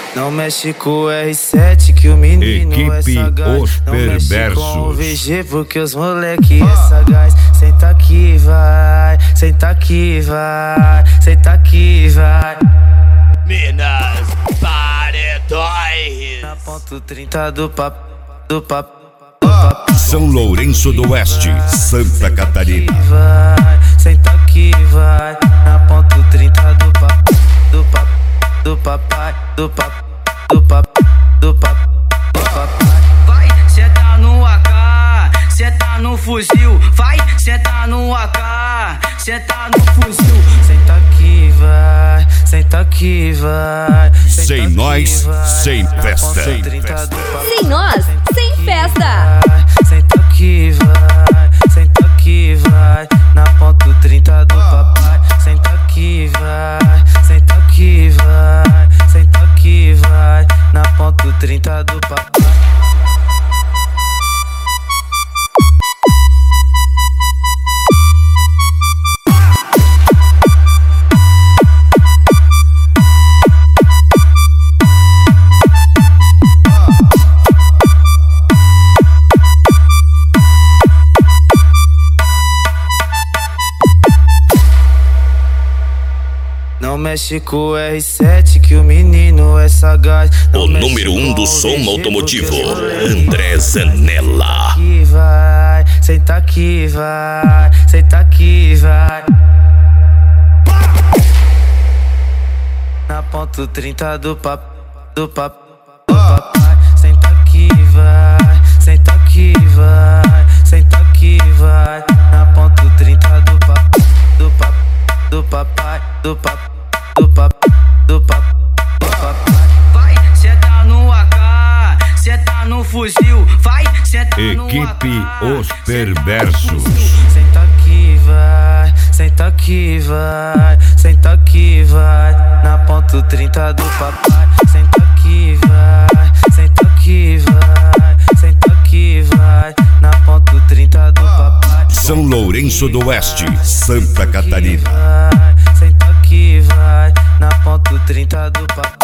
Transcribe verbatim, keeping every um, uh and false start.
Não mexe com o R sete que o menino Equipe é sagaz. Os Não mexe com o Perversos. V G porque os moleque é sagaz. Senta aqui, vai, senta aqui, vai, senta aqui, vai. Minas Paredões. Na ponto trinta do papo, do papo, do papo. São Lourenço do Oeste, Santa Catarina. Vai, senta aqui, vai. Na ponto trinta do papo, do papo, do papai, do papo, do papo, do papo, do papai. Vai, cê tá no A K, cê tá no fuzil. Vai, cê tá no A K, cê tá no fuzil. Senta aqui, vai, senta aqui, vai. Senta Sem aqui, nós, vai. sem Na festa. ponto trinta do papo. Sem nós, Senta sem aqui, festa. vai. Senta aqui, vai, senta aqui, vai. Na ponto trinta do papai. Senta aqui, vai, senta aqui, vai. Senta aqui, vai. Na ponto trinta do papai. Não mexe com o R sete que o menino é sagaz. Não O mexe número um com do o som V G automotivo, porque os moleque André Zanella. aqui, vai, senta aqui, vai, senta aqui, vai. Na ponto trinta do papo, do papo, do papai. Senta aqui, vai, senta aqui, vai, senta aqui, vai. Na ponto trinta do papo, do papo, do papai, do papo, do papo, do papo, do papai. Vai, cê tá no A K, cê tá no fuzil. Vai, cê tá no A K. Equipe Os Perversos. Senta aqui, vai, senta aqui, vai, senta aqui, vai. Na ponto trinta do papai. Senta aqui, vai, senta aqui, vai, senta aqui, vai. Na ponto trinta do papai. São Lourenço do Oeste, Santa Catarina. Vai, senta aqui, vai. Na ponto trinta do papai.